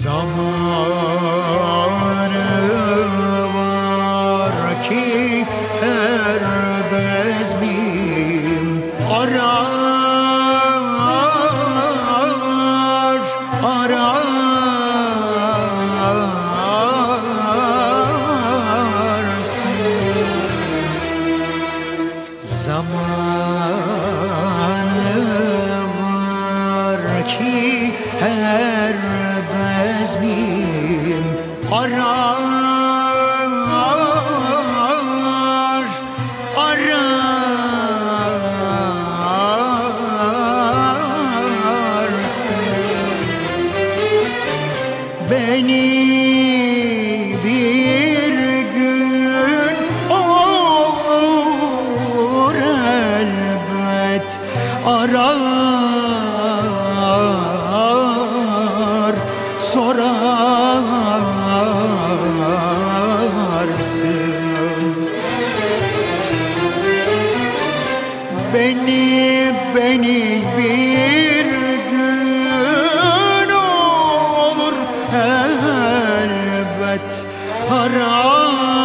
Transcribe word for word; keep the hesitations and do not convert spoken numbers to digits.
Zamanı var ki her bezmim arar, ararsın. Zamanı var ki her bezmim arar, ararsın. Beni bir gün olur elbet arar, sorarsın. Beni, beni bir gün olur elbet arar,